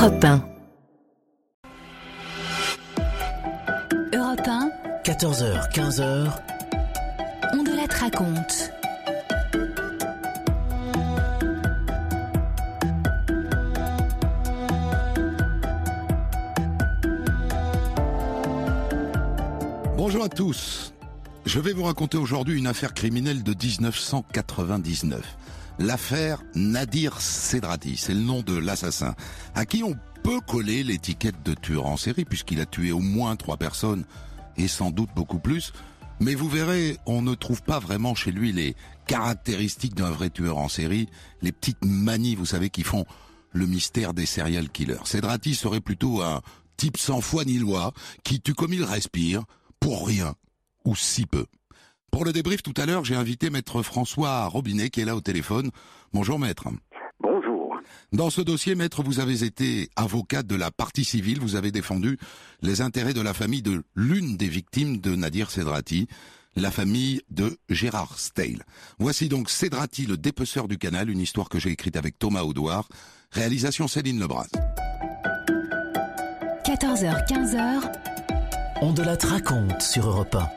Europe 1. Europe 1. 14h, 15h. On de la raconte. Bonjour à tous. Je vais vous raconter aujourd'hui une affaire criminelle de 1999. L'affaire Nadir Sedrati, c'est le nom de l'assassin, à qui on peut coller l'étiquette de tueur en série, puisqu'il a tué au moins 3 personnes, et sans doute beaucoup plus. Mais vous verrez, on ne trouve pas vraiment chez lui les caractéristiques d'un vrai tueur en série, les petites manies, vous savez, qui font le mystère des serial killers. Sedrati serait plutôt un type sans foi ni loi, qui tue comme il respire, pour rien, ou si peu. Pour le débrief tout à l'heure, j'ai invité maître François Robinet qui est là au téléphone. Bonjour maître. Bonjour. Dans ce dossier, maître, vous avez été avocat de la partie civile, vous avez défendu les intérêts de la famille de l'une des victimes de Nadir Sedrati, la famille de Gérard Steil. Voici donc Sedrati, le dépeceur du canal, une histoire que j'ai écrite avec Thomas Audouard, réalisation Céline Lebras. 14h, 15h. On de la raconte sur Europe 1.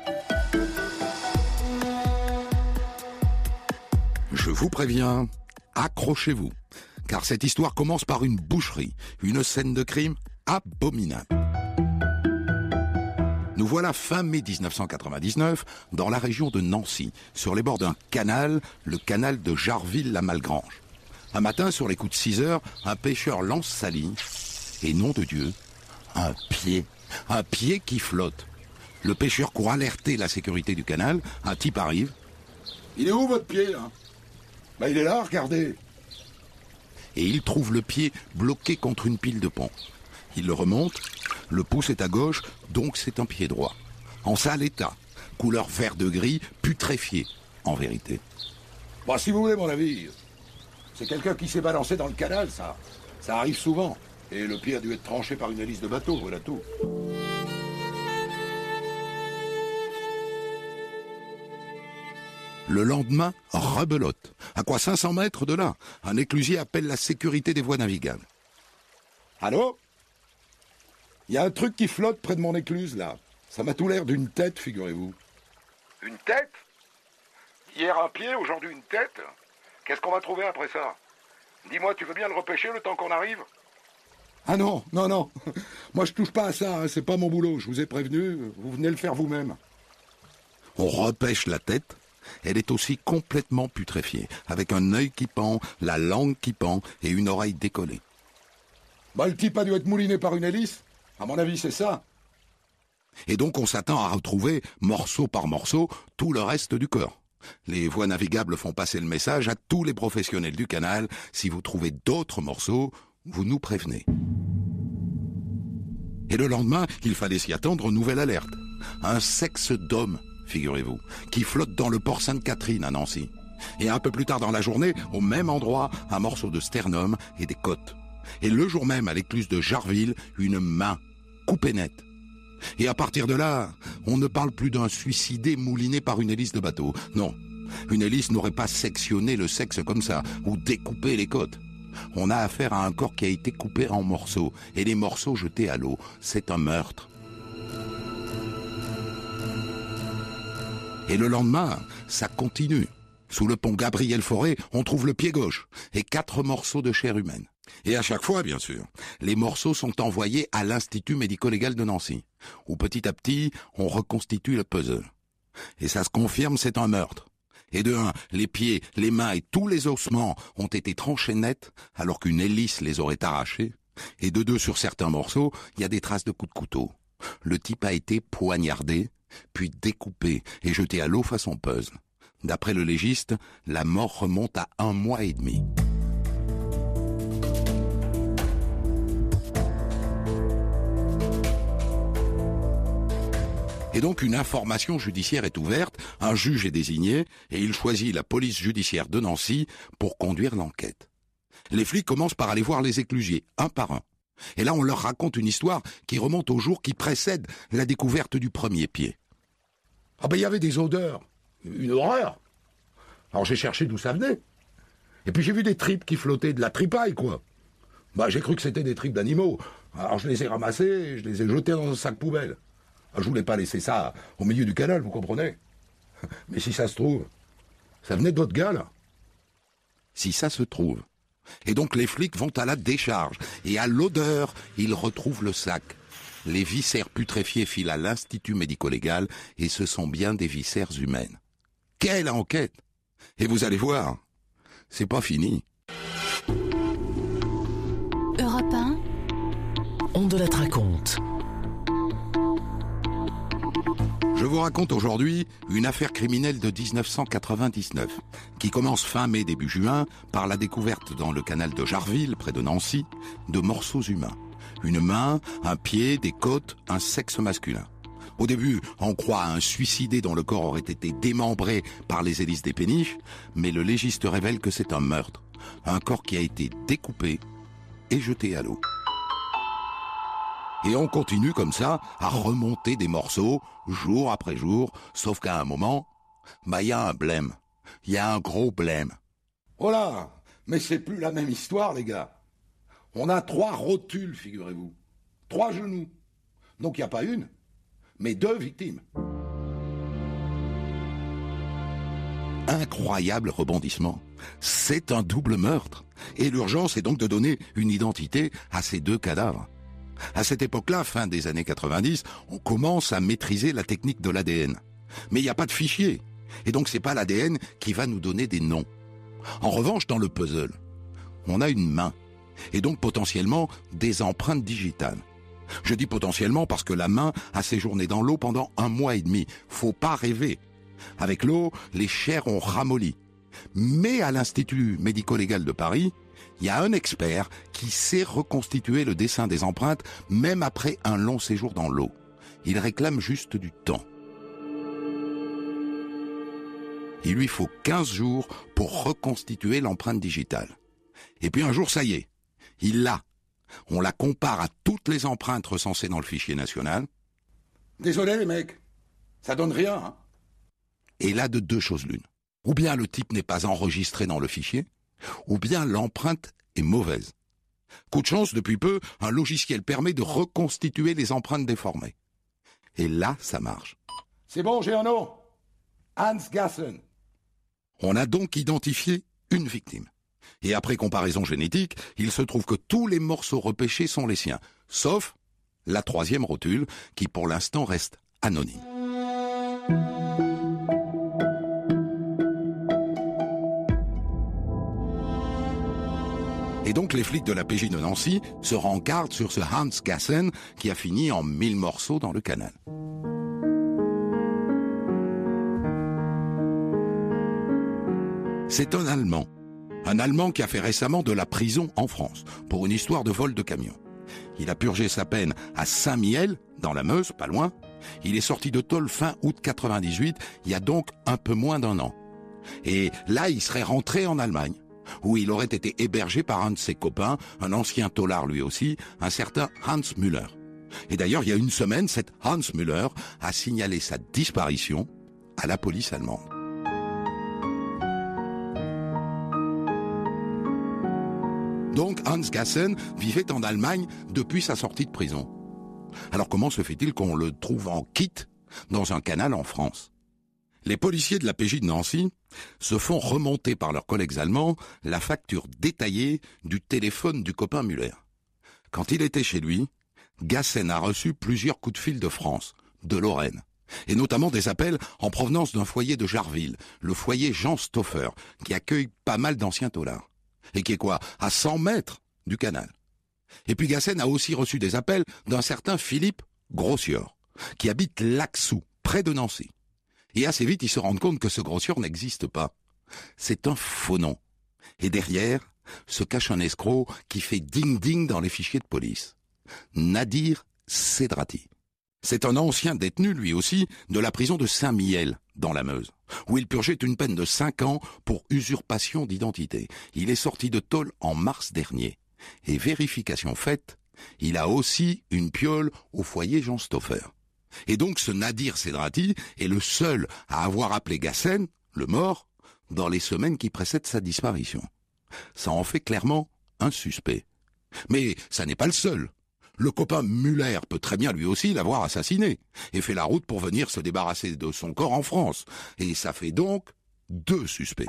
Je vous préviens, accrochez-vous, car cette histoire commence par une boucherie, une scène de crime abominable. Nous voilà fin mai 1999, dans la région de Nancy, sur les bords d'un canal, le canal de Jarville-la-Malgrange. Un matin, sur les coups de 6 heures, un pêcheur lance sa ligne, et nom de Dieu, un pied qui flotte. Le pêcheur court alerter la sécurité du canal, un type arrive. « Il est où votre pied, là ?»« Ben, il est là, regardez !» Et il trouve le pied bloqué contre une pile de pont. Il le remonte, le pouce est à gauche, donc c'est un pied droit. En sale état, couleur vert de gris, putréfié, en vérité. « Bon, si vous voulez mon avis, c'est quelqu'un qui s'est balancé dans le canal, ça. Ça arrive souvent. Et le pied a dû être tranché par une hélice de bateau, voilà tout. » Le lendemain, rebelote. À quoi 500 mètres de là, un éclusier appelle la sécurité des voies navigables. « Allô ? Il y a un truc qui flotte près de mon écluse, là. Ça m'a tout l'air d'une tête, figurez-vous. »« Une tête ? Hier un pied, aujourd'hui une tête ? Qu'est-ce qu'on va trouver après ça ? Dis-moi, tu veux bien le repêcher le temps qu'on arrive ? » ?»« Ah non. Moi je touche pas à ça, hein. C'est pas mon boulot, je vous ai prévenu, vous venez le faire vous-même. » On repêche la tête. Elle est aussi complètement putréfiée, avec un œil qui pend, la langue qui pend et une oreille décollée. Bah, le type a dû être mouliné par une hélice. À mon avis, c'est ça. Et donc, on s'attend à retrouver, morceau par morceau, tout le reste du corps. Les voies navigables font passer le message à tous les professionnels du canal. Si vous trouvez d'autres morceaux, vous nous prévenez. Et le lendemain, il fallait s'y attendre, nouvelle alerte. Un sexe d'homme, figurez-vous, qui flotte dans le port Sainte-Catherine à Nancy. Et un peu plus tard dans la journée, au même endroit, un morceau de sternum et des côtes. Et le jour même, à l'écluse de Jarville, une main coupée nette. Et à partir de là, on ne parle plus d'un suicidé mouliné par une hélice de bateau. Non, une hélice n'aurait pas sectionné le sexe comme ça, ou découpé les côtes. On a affaire à un corps qui a été coupé en morceaux, et les morceaux jetés à l'eau. C'est un meurtre. Et le lendemain, ça continue. Sous le pont Gabriel-Fauré, on trouve le pied gauche et 4 morceaux de chair humaine. Et à chaque fois, bien sûr, les morceaux sont envoyés à l'Institut médico-légal de Nancy, où petit à petit, on reconstitue le puzzle. Et ça se confirme, c'est un meurtre. Et de un, les pieds, les mains et tous les ossements ont été tranchés nets, alors qu'une hélice les aurait arrachés. Et de deux, sur certains morceaux, il y a des traces de coups de couteau. Le type a été poignardé, puis découpé et jeté à l'eau façon puzzle. D'après le légiste, la mort remonte à 1 mois et demi. Et donc une information judiciaire est ouverte, un juge est désigné et il choisit la police judiciaire de Nancy pour conduire l'enquête. Les flics commencent par aller voir les éclusiers, un par un. Et là, on leur raconte une histoire qui remonte au jour qui précède la découverte du premier pied. Ah ben, il y avait des odeurs. Une horreur. Alors j'ai cherché d'où ça venait. Et puis j'ai vu des tripes qui flottaient, de la tripaille, quoi. Bah, j'ai cru que c'était des tripes d'animaux. Alors je les ai ramassés et je les ai jetés dans un sac poubelle. Je voulais pas laisser ça au milieu du canal, vous comprenez? Mais si ça se trouve, ça venait de votre gars, là. Si ça se trouve. Et donc les flics vont à la décharge. Et à l'odeur, ils retrouvent le sac. Les viscères putréfiés filent à l'Institut médico-légal et ce sont bien des viscères humaines. Quelle enquête! Et vous allez voir, c'est pas fini. Europe 1, On de la raconte. Je vous raconte aujourd'hui une affaire criminelle de 1999 qui commence fin mai, début juin par la découverte dans le canal de Jarville, près de Nancy, de morceaux humains. Une main, un pied, des côtes, un sexe masculin. Au début, on croit à un suicidé dont le corps aurait été démembré par les hélices des péniches, mais le légiste révèle que c'est un meurtre. Un corps qui a été découpé et jeté à l'eau. Et on continue comme ça à remonter des morceaux, jour après jour, sauf qu'à un moment, y a un blême. Il y a un gros blême. Oh là, mais c'est plus la même histoire, les gars. On a 3 rotules, figurez-vous. 3 genoux. Donc il n'y a pas une, mais 2 victimes. Incroyable rebondissement. C'est un double meurtre. Et l'urgence est donc de donner une identité à ces 2 cadavres. À cette époque-là, fin des années 90, on commence à maîtriser la technique de l'ADN. Mais il n'y a pas de fichier. Et donc c'est pas l'ADN qui va nous donner des noms. En revanche, dans le puzzle, on a une main. Et donc potentiellement des empreintes digitales. Je dis potentiellement parce que la main a séjourné dans l'eau pendant 1 mois et demi. Faut pas rêver. Avec l'eau, les chairs ont ramolli. Mais à l'Institut médico-légal de Paris, il y a un expert qui sait reconstituer le dessin des empreintes même après un long séjour dans l'eau. Il réclame juste du temps. Il lui faut 15 jours pour reconstituer l'empreinte digitale. Et puis un jour, ça y est, il l'a. On la compare à toutes les empreintes recensées dans le fichier national. Désolé les mecs, ça donne rien. Hein. Et là, de 2 choses l'une. Ou bien le type n'est pas enregistré dans le fichier, ou bien l'empreinte est mauvaise. Coup de chance, depuis peu, un logiciel permet de reconstituer les empreintes déformées. Et là, ça marche. C'est bon, j'ai un nom. Hans Gassen. On a donc identifié une victime. Et après comparaison génétique, il se trouve que tous les morceaux repêchés sont les siens, sauf la 3e rotule, qui pour l'instant reste anonyme. Et donc les flics de la PJ de Nancy se rencardent sur ce Hans Gassen qui a fini en 1000 morceaux dans le canal. C'est un Allemand qui a fait récemment de la prison en France pour une histoire de vol de camion. Il a purgé sa peine à Saint-Mihiel, dans la Meuse, pas loin. Il est sorti de tôle fin août 98, il y a donc un peu moins d'1 an. Et là, il serait rentré en Allemagne, où il aurait été hébergé par un de ses copains, un ancien taulard lui aussi, un certain Hans Müller. Et d'ailleurs, il y a une semaine, cet Hans Müller a signalé sa disparition à la police allemande. Donc Hans Gassen vivait en Allemagne depuis sa sortie de prison. Alors comment se fait-il qu'on le trouve en kit dans un canal en France? Les policiers de la PJ de Nancy se font remonter par leurs collègues allemands la facture détaillée du téléphone du copain Müller. Quand il était chez lui, Gassen a reçu plusieurs coups de fil de France, de Lorraine, et notamment des appels en provenance d'un foyer de Jarville, le foyer Jean Stauffer, qui accueille pas mal d'anciens taulards. Et qui est quoi? À 100 mètres du canal. Et puis Gassen a aussi reçu des appels d'un certain Philippe Grossior, qui habite Laxou, près de Nancy. Et assez vite, ils se rendent compte que ce Grossior n'existe pas. C'est un faux nom. Et derrière se cache un escroc qui fait ding-ding dans les fichiers de police. Nadir Sedrati. C'est un ancien détenu, lui aussi, de la prison de Saint-Mihiel, dans la Meuse, où il purgeait une peine de 5 ans pour usurpation d'identité. Il est sorti de tôle en mars dernier. Et vérification faite, il a aussi une piole au foyer Jean Stauffer. Et donc ce Nadir Sedrati est le seul à avoir appelé Gassen, le mort, dans les semaines qui précèdent sa disparition. Ça en fait clairement un suspect. Mais ça n'est pas le seul. Le copain Muller peut très bien lui aussi l'avoir assassiné et fait la route pour venir se débarrasser de son corps en France. Et ça fait donc 2 suspects.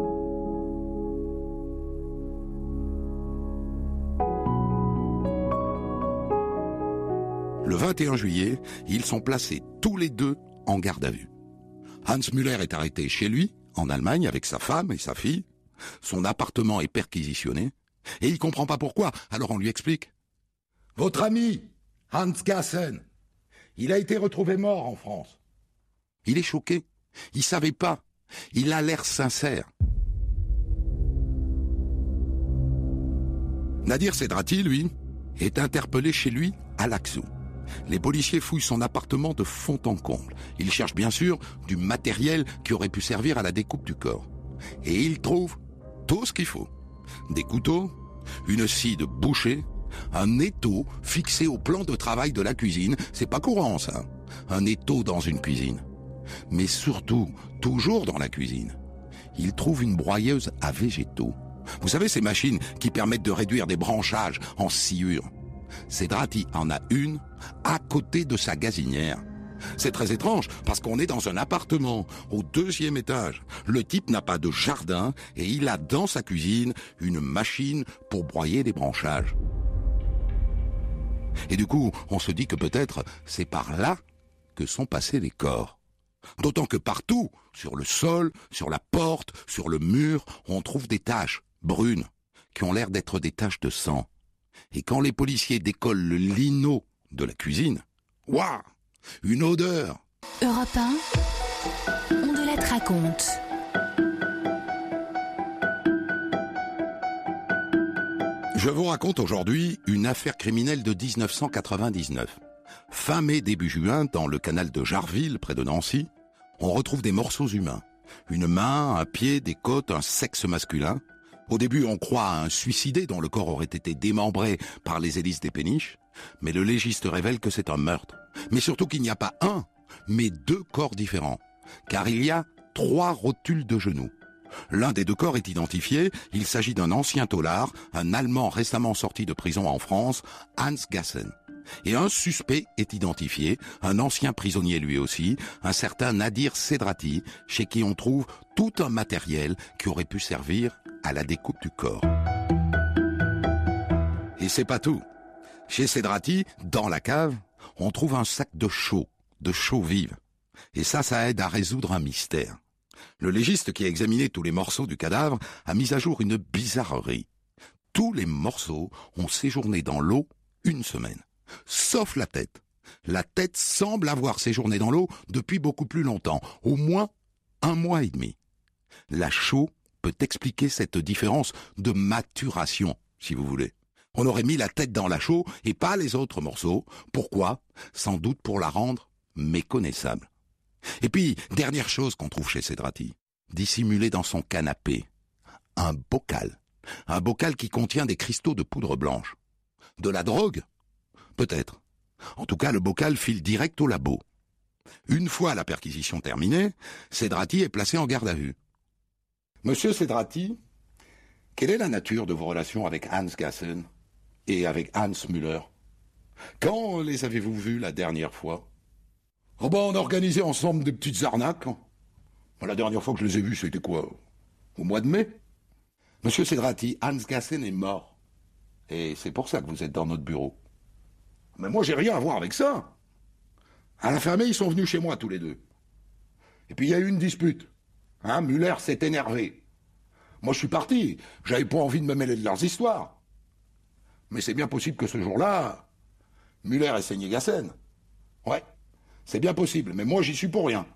Le 21 juillet, ils sont placés tous les 2 en garde à vue. Hans Müller est arrêté chez lui, en Allemagne, avec sa femme et sa fille. Son appartement est perquisitionné. Et il comprend pas pourquoi, alors on lui explique. Votre ami, Hans Gassen, il a été retrouvé mort en France. Il est choqué. Il savait pas. Il a l'air sincère. Nadir Sedrati, lui, est interpellé chez lui à Laxou. Les policiers fouillent son appartement de fond en comble. Ils cherchent bien sûr du matériel qui aurait pu servir à la découpe du corps. Et ils trouvent tout ce qu'il faut. Des couteaux, une scie de boucher, un étau fixé au plan de travail de la cuisine. C'est pas courant ça, un étau dans une cuisine. Mais surtout, toujours dans la cuisine, ils trouvent une broyeuse à végétaux. Vous savez, ces machines qui permettent de réduire des branchages en sciure. Sedrati en a une à côté de sa gazinière. C'est très étrange parce qu'on est dans un appartement au 2e étage. Le type n'a pas de jardin et il a dans sa cuisine une machine pour broyer les branchages. Et du coup, on se dit que peut-être c'est par là que sont passés les corps. D'autant que partout, sur le sol, sur la porte, sur le mur, on trouve des taches brunes qui ont l'air d'être des taches de sang. Et quand les policiers décollent le lino de la cuisine, waouh, une odeur. Europe 1, on de la raconte. Je vous raconte aujourd'hui une affaire criminelle de 1999. Fin mai, début juin, dans le canal de Jarville, près de Nancy, on retrouve des morceaux humains. Une main, un pied, des côtes, un sexe masculin. Au début, on croit à un suicidé dont le corps aurait été démembré par les hélices des péniches, mais le légiste révèle que c'est un meurtre. Mais surtout qu'il n'y a pas un, mais 2 corps différents, car il y a 3 rotules de genoux. L'un des 2 corps est identifié, il s'agit d'un ancien taulard, un Allemand récemment sorti de prison en France, Hans Gassen. Et un suspect est identifié, un ancien prisonnier lui aussi, un certain Nadir Sedrati, chez qui on trouve tout un matériel qui aurait pu servir à la découpe du corps. Et c'est pas tout. Chez Sedrati, dans la cave, on trouve un sac de chaux vive. Et ça aide à résoudre un mystère. Le légiste qui a examiné tous les morceaux du cadavre a mis à jour une bizarrerie. Tous les morceaux ont séjourné dans l'eau 1 semaine. Sauf la tête. La tête semble avoir séjourné dans l'eau depuis beaucoup plus longtemps, au moins 1 mois et demi. La chaux peut expliquer cette différence de maturation, si vous voulez. On aurait mis la tête dans la chaux et pas les autres morceaux. Pourquoi ? Sans doute pour la rendre méconnaissable. Et puis, dernière chose qu'on trouve chez Sedrati, dissimulé dans son canapé, un bocal. Un bocal qui contient des cristaux de poudre blanche. De la drogue ? Peut-être. En tout cas, le bocal file direct au labo. Une fois la perquisition terminée, Sedrati est placé en garde à vue. Monsieur Sedrati, quelle est la nature de vos relations avec Hans Gassen et avec Hans Müller? Quand les avez-vous vus la dernière fois? Oh ben, on a organisé ensemble des petites arnaques. La dernière fois que je les ai vus, c'était quoi? Au mois de mai? Monsieur Sedrati, Hans Gassen est mort. Et c'est pour ça que vous êtes dans notre bureau. Mais moi, j'ai rien à voir avec ça. À la fermée, ils sont venus chez moi tous les 2. Et puis, il y a eu une dispute. Müller s'est énervé. Moi, je suis parti. J'avais pas envie de me mêler de leurs histoires. Mais c'est bien possible que ce jour-là, Müller ait saigné Gassen. Ouais, c'est bien possible, mais moi, j'y suis pour rien.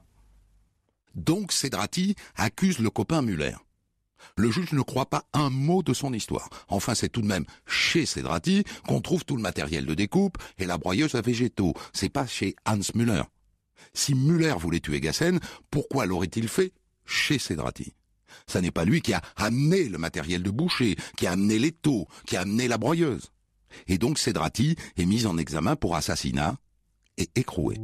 Donc, Sedrati accuse le copain Müller. Le juge ne croit pas un mot de son histoire. Enfin, c'est tout de même chez Sedrati qu'on trouve tout le matériel de découpe et la broyeuse à végétaux. C'est pas chez Hans Müller. Si Müller voulait tuer Gassen, pourquoi l'aurait-il fait chez Sedrati? Ça n'est pas lui qui a amené le matériel de boucher, qui a amené l'étau, qui a amené la broyeuse. Et donc Sedrati est mis en examen pour assassinat et écroué.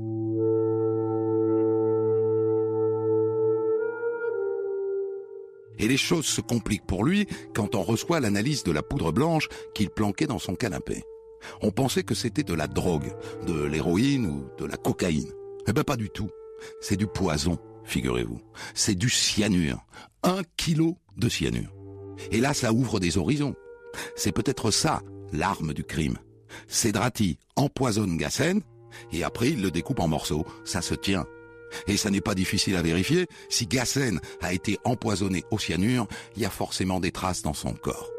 Et les choses se compliquent pour lui quand on reçoit l'analyse de la poudre blanche qu'il planquait dans son canapé. On pensait que c'était de la drogue, de l'héroïne ou de la cocaïne. Eh ben pas du tout. C'est du poison, figurez-vous. C'est du cyanure. 1 kilo de cyanure. Et là, ça ouvre des horizons. C'est peut-être ça, l'arme du crime. Sedrati empoisonne Gassen, et après il le découpe en morceaux. Ça se tient. Et ça n'est pas difficile à vérifier. Si Gassen a été empoisonné au cyanure, il y a forcément des traces dans son corps.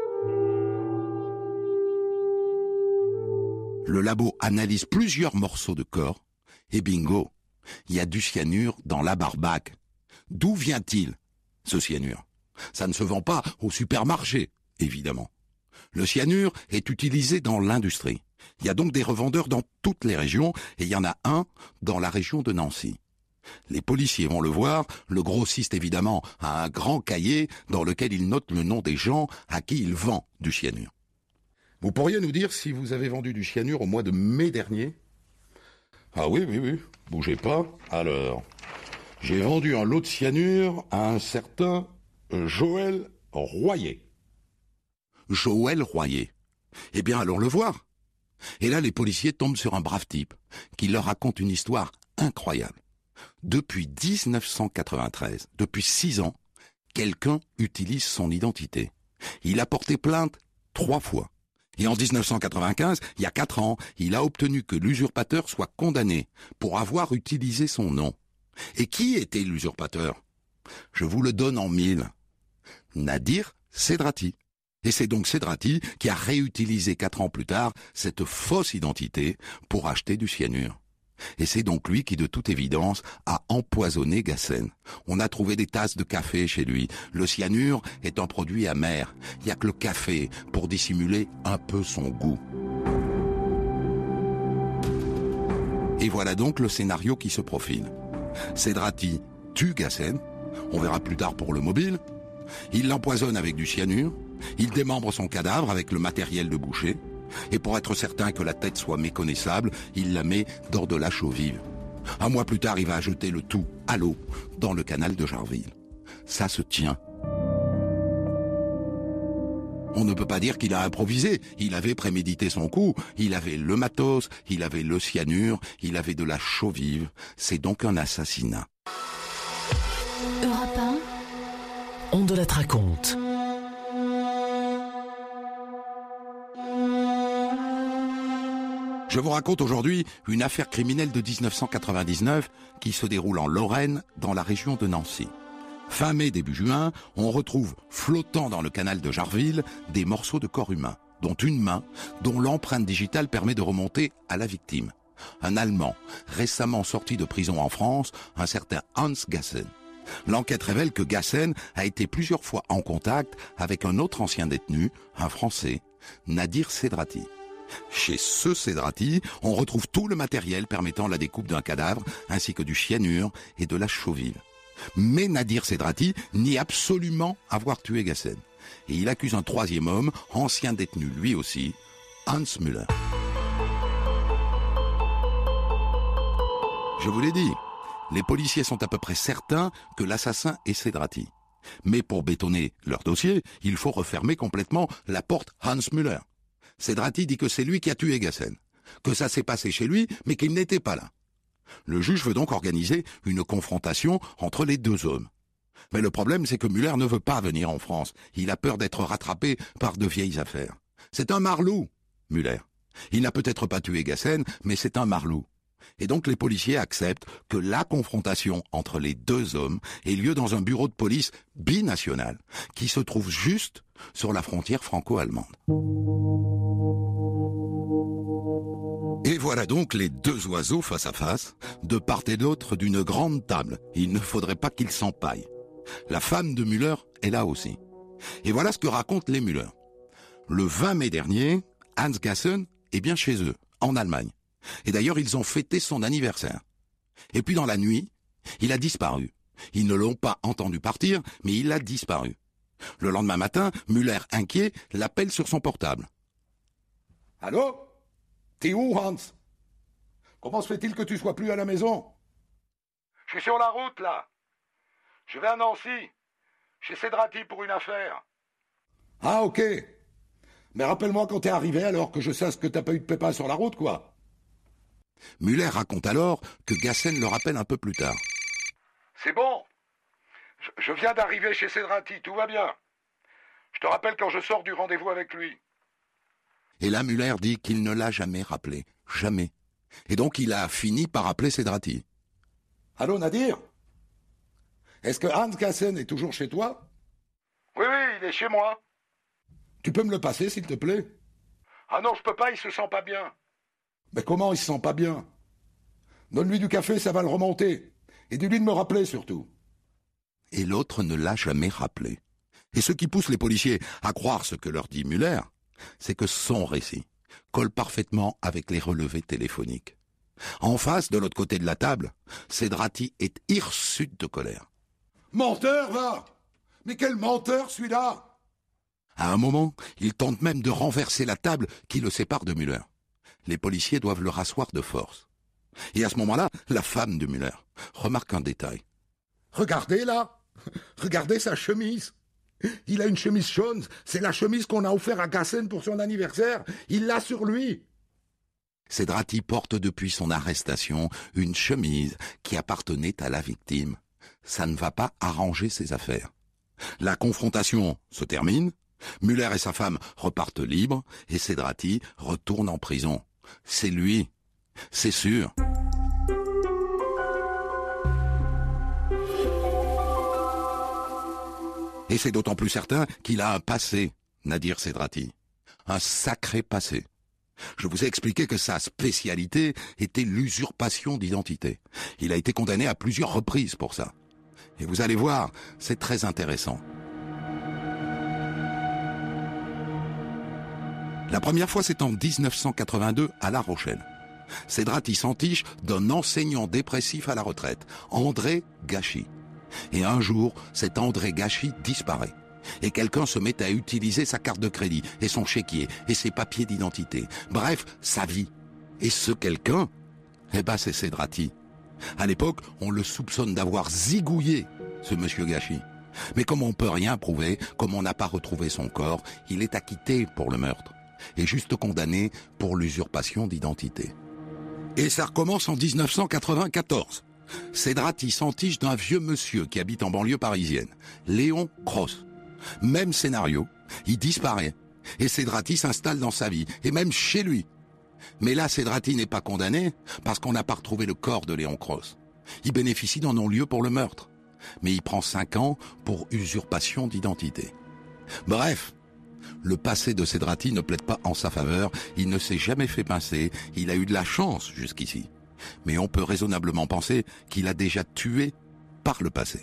Le labo analyse plusieurs morceaux de corps, et bingo, il y a du cyanure dans la barbaque. D'où vient-il, ce cyanure? Ça ne se vend pas au supermarché, évidemment. Le cyanure est utilisé dans l'industrie. Il y a donc des revendeurs dans toutes les régions, et il y en a un dans la région de Nancy. Les policiers vont le voir, le grossiste évidemment a un grand cahier dans lequel il note le nom des gens à qui il vend du cyanure. Vous pourriez nous dire si vous avez vendu du cyanure au mois de mai dernier? Ah oui, bougez pas. Alors, j'ai vendu un lot de cyanure à un certain Joël Royer. Joël Royer. Eh bien, allons le voir. Et là, les policiers tombent sur un brave type qui leur raconte une histoire incroyable. Depuis 1993, depuis 6 ans, quelqu'un utilise son identité. Il a porté plainte 3 fois. Et en 1995, il y a 4 ans, il a obtenu que l'usurpateur soit condamné pour avoir utilisé son nom. Et qui était l'usurpateur? Je vous le donne en 1000. Nadir Sedrati. Et c'est donc Sedrati qui a réutilisé 4 ans plus tard cette fausse identité pour acheter du cyanure. Et c'est donc lui qui, de toute évidence, a empoisonné Gassen. On a trouvé des tasses de café chez lui. Le cyanure est un produit amer. Il n'y a que le café pour dissimuler un peu son goût. Et voilà donc le scénario qui se profile. Sedrati tue Gassen. On verra plus tard pour le mobile. Il l'empoisonne avec du cyanure. Il démembre son cadavre avec le matériel de boucher. Et pour être certain que la tête soit méconnaissable, il la met dans de la chaux vive. Un mois plus tard, il va jeter le tout à l'eau dans le canal de Jarville. Ça se tient. On ne peut pas dire qu'il a improvisé. Il avait prémédité son coup. Il avait le matos, il avait le cyanure, il avait de la chaux vive. C'est donc un assassinat. Europe 1. On de la raconte. Je vous raconte aujourd'hui une affaire criminelle de 1999 qui se déroule en Lorraine, dans la région de Nancy. Fin mai, début juin, on retrouve flottant dans le canal de Jarville des morceaux de corps humain, dont une main, dont l'empreinte digitale permet de remonter à la victime. Un Allemand, récemment sorti de prison en France, un certain Hans Gassen. L'enquête révèle que Gassen a été plusieurs fois en contact avec un autre ancien détenu, un Français, Nadir Sedrati. Chez ce Sedrati, on retrouve tout le matériel permettant la découpe d'un cadavre, ainsi que du cyanure et de la chaux vive. Mais Nadir Sedrati nie absolument avoir tué Gassen. Et il accuse un troisième homme, ancien détenu lui aussi, Hans Müller. Je vous l'ai dit, les policiers sont à peu près certains que l'assassin est Sedrati. Mais pour bétonner leur dossier, il faut refermer complètement la porte Hans Müller. Sedrati dit que c'est lui qui a tué Gassen, que ça s'est passé chez lui, mais qu'il n'était pas là. Le juge veut donc organiser une confrontation entre les deux hommes. Mais le problème, c'est que Müller ne veut pas venir en France. Il a peur d'être rattrapé par de vieilles affaires. C'est un marlou, Müller. Il n'a peut-être pas tué Gassen, mais c'est un marlou. Et donc les policiers acceptent que la confrontation entre les deux hommes ait lieu dans un bureau de police binational qui se trouve juste sur la frontière franco-allemande. Et voilà donc les deux oiseaux face à face, de part et d'autre d'une grande table. Il ne faudrait pas qu'ils s'empaillent. La femme de Müller est là aussi. Et voilà ce que racontent les Müller. Le 20 mai dernier, Hans Gassen est bien chez eux, en Allemagne. Et d'ailleurs, ils ont fêté son anniversaire. Et puis dans la nuit, il a disparu. Ils ne l'ont pas entendu partir, mais il a disparu. Le lendemain matin, Müller, inquiet, l'appelle sur son portable. « Allô? T'es où, Hans? Comment se fait-il que tu sois plus à la maison? Je suis sur la route, là. Je vais à Nancy. Chez Cedrati pour une affaire. Ah, ok. Mais rappelle-moi quand t'es arrivé alors que je sache que t'as pas eu de pépin sur la route, quoi. Muller raconte alors que Gassen le rappelle un peu plus tard. C'est bon. Je viens d'arriver chez Cedrati, tout va bien. Je te rappelle quand je sors du rendez-vous avec lui. Et là, Muller dit qu'il ne l'a jamais rappelé. Jamais. Et donc il a fini par appeler Cedrati. Allô, Nadir? Est-ce que Hans Gassen est toujours chez toi? Oui, il est chez moi. Tu peux me le passer, s'il te plaît? Ah non, je peux pas, il se sent pas bien. Mais comment il se sent pas bien? Donne-lui du café, ça va le remonter. Et dis-lui de me rappeler, surtout. Et l'autre ne l'a jamais rappelé. Et ce qui pousse les policiers à croire ce que leur dit Muller, c'est que son récit colle parfaitement avec les relevés téléphoniques. En face, de l'autre côté de la table, Cedrati est hirsute de colère. « Menteur, va! Mais quel menteur, celui-là !» À un moment, il tente même de renverser la table qui le sépare de Muller. Les policiers doivent le rasseoir de force. Et à ce moment-là, la femme de Muller remarque un détail. « Regardez là! Regardez sa chemise! Il a une chemise jaune, c'est la chemise qu'on a offerte à Gassen pour son anniversaire. Il l'a sur lui. » Cedrati porte depuis son arrestation une chemise qui appartenait à la victime. Ça ne va pas arranger ses affaires. La confrontation se termine, Muller et sa femme repartent libres et Cedrati retourne en prison. C'est lui, c'est sûr. Et c'est d'autant plus certain qu'il a un passé, Nadir Cedrati. Un sacré passé. Je vous ai expliqué que sa spécialité était l'usurpation d'identité. Il a été condamné à plusieurs reprises pour ça. Et vous allez voir, c'est très intéressant. La première fois, c'est en 1982 à La Rochelle. Cedrati s'entiche d'un enseignant dépressif à la retraite, André Gachy. Et un jour, cet André Gachy disparaît. Et quelqu'un se met à utiliser sa carte de crédit, et son chéquier, et ses papiers d'identité. Bref, sa vie. Et ce quelqu'un, c'est Cedrati. À l'époque, on le soupçonne d'avoir zigouillé ce monsieur Gachy. Mais comme on peut rien prouver, comme on n'a pas retrouvé son corps, il est acquitté pour le meurtre. Et juste condamné pour l'usurpation d'identité. Et ça recommence en 1994. Cedrati s'entiche d'un vieux monsieur qui habite en banlieue parisienne, Léon Cross. Même scénario, il disparaît. Et Cedrati s'installe dans sa vie, et même chez lui. Mais là, Cedrati n'est pas condamné parce qu'on n'a pas retrouvé le corps de Léon Cross. Il bénéficie d'un non-lieu pour le meurtre. Mais il prend 5 ans pour usurpation d'identité. Bref, le passé de Cedrati ne plaide pas en sa faveur, il ne s'est jamais fait pincer, il a eu de la chance jusqu'ici. Mais on peut raisonnablement penser qu'il a déjà tué par le passé.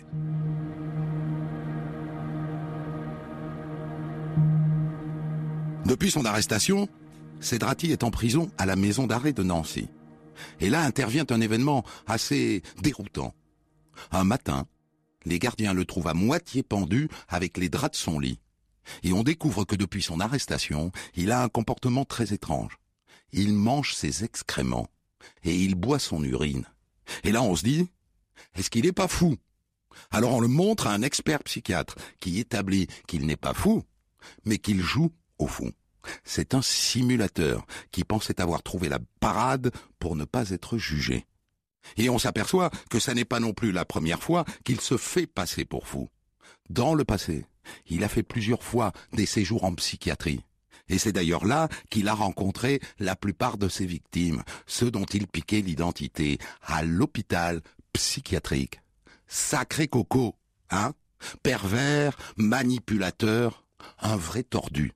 Depuis son arrestation, Cedrati est en prison à la maison d'arrêt de Nancy. Et là intervient un événement assez déroutant. Un matin, les gardiens le trouvent à moitié pendu avec les draps de son lit. Et on découvre que depuis son arrestation, il a un comportement très étrange. Il mange ses excréments et il boit son urine. Et là on se dit, est-ce qu'il n'est pas fou? Alors on le montre à un expert psychiatre qui établit qu'il n'est pas fou, mais qu'il joue au fond. C'est un simulateur qui pensait avoir trouvé la parade pour ne pas être jugé. Et on s'aperçoit que ça n'est pas non plus la première fois qu'il se fait passer pour fou. Dans le passé, il a fait plusieurs fois des séjours en psychiatrie. Et c'est d'ailleurs là qu'il a rencontré la plupart de ses victimes, ceux dont il piquait l'identité, à l'hôpital psychiatrique. Sacré coco, hein? Pervers, manipulateur, un vrai tordu.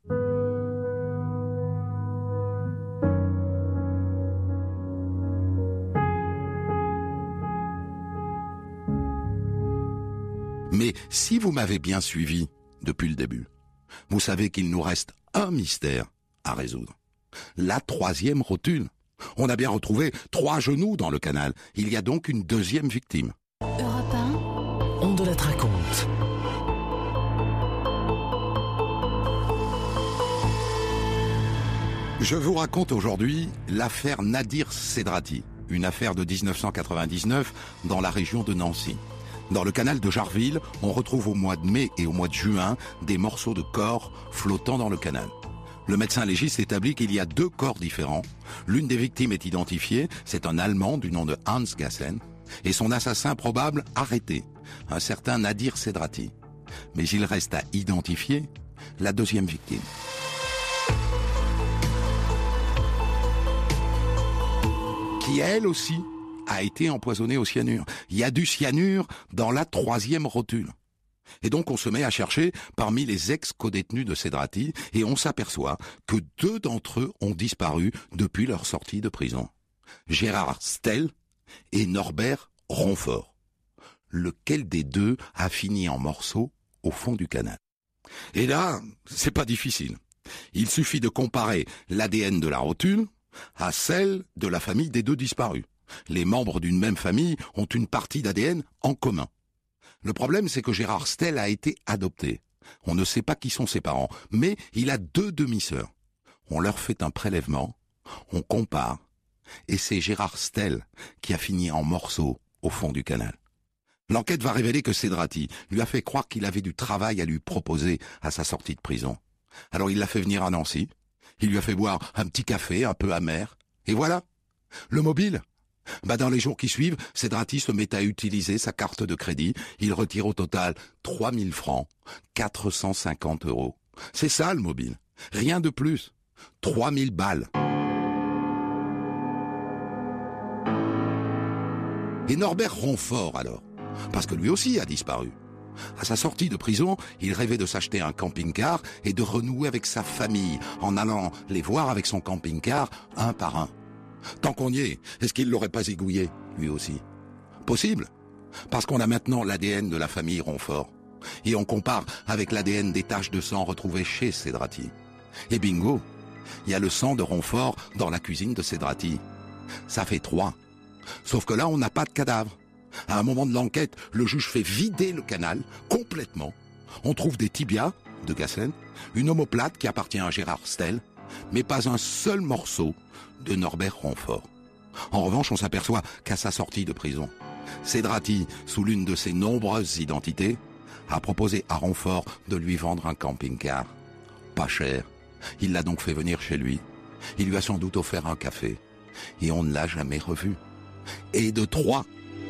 Mais si vous m'avez bien suivi depuis le début, vous savez qu'il nous reste un mystère à résoudre. La 3e rotule. On a bien retrouvé 3 genoux dans le canal. Il y a donc une 2e victime. Europe 1. On de la raconte. Je vous raconte aujourd'hui l'affaire Nadir Cedrati, une affaire de 1999 dans la région de Nancy. Dans le canal de Jarville, on retrouve au mois de mai et au mois de juin des morceaux de corps flottant dans le canal. Le médecin légiste établit qu'il y a 2 corps différents. L'une des victimes est identifiée, c'est un Allemand du nom de Hans Gassen, et son assassin probable arrêté, un certain Nadir Sedrati. Mais il reste à identifier la 2e victime. Qui elle aussi a été empoisonnée au cyanure. Il y a du cyanure dans la 3e rotule. Et donc on se met à chercher parmi les ex-codétenus de Sedrati et on s'aperçoit que 2 d'entre eux ont disparu depuis leur sortie de prison. Gérard Stel et Norbert Ronfort. Lequel des 2 a fini en morceaux au fond du canal? Et là, c'est pas difficile. Il suffit de comparer l'ADN de la rotule à celle de la famille des 2 disparus. Les membres d'une même famille ont une partie d'ADN en commun. Le problème, c'est que Gérard Stel a été adopté. On ne sait pas qui sont ses parents, mais il a 2 demi-sœurs. On leur fait un prélèvement, on compare, et c'est Gérard Stel qui a fini en morceaux au fond du canal. L'enquête va révéler que Sedrati lui a fait croire qu'il avait du travail à lui proposer à sa sortie de prison. Alors il l'a fait venir à Nancy, il lui a fait boire un petit café un peu amer, et voilà, le mobile. Dans les jours qui suivent, Sedrati se met à utiliser sa carte de crédit. Il retire au total 3 000 francs, 450 €. C'est ça le mobile. Rien de plus. 3 000 balles. Et Norbert Ronfort alors? Parce que lui aussi a disparu. À sa sortie de prison, il rêvait de s'acheter un camping-car et de renouer avec sa famille en allant les voir avec son camping-car un par un. Tant qu'on y est-ce qu'il l'aurait pas zigouillé, lui aussi? Possible, parce qu'on a maintenant l'ADN de la famille Ronfort. Et on compare avec l'ADN des taches de sang retrouvées chez Sedrati. Et bingo, il y a le sang de Ronfort dans la cuisine de Sedrati. Ça fait 3. Sauf que là, on n'a pas de cadavre. À un moment de l'enquête, le juge fait vider le canal complètement. On trouve des tibias de Gassen, une omoplate qui appartient à Gérard Stel, mais pas un seul morceau de Norbert Ronfort. En revanche, on s'aperçoit qu'à sa sortie de prison, Sedrati, sous l'une de ses nombreuses identités, a proposé à Ronfort de lui vendre un camping-car. Pas cher. Il l'a donc fait venir chez lui. Il lui a sans doute offert un café. Et on ne l'a jamais revu. Et de 3.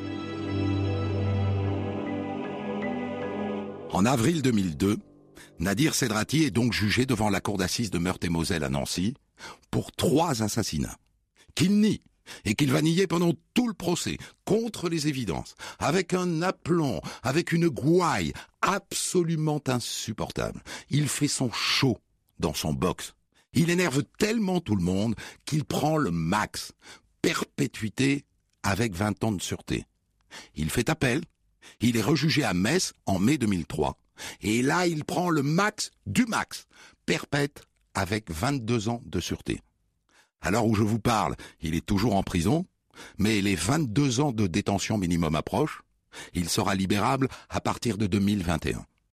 En avril 2002, Nadir Sedrati est donc jugé devant la cour d'assises de Meurthe-et-Moselle à Nancy pour 3 assassinats, qu'il nie et qu'il va nier pendant tout le procès, contre les évidences, avec un aplomb, avec une gouaille absolument insupportable. Il fait son show dans son box. Il énerve tellement tout le monde qu'il prend le max, perpétuité avec 20 ans de sûreté. Il fait appel, il est rejugé à Metz en mai 2003. Et là, il prend le max du max, perpète avec 22 ans de sûreté. À l'heure où je vous parle, il est toujours en prison, mais les 22 ans de détention minimum approchent. Il sera libérable à partir de 2021.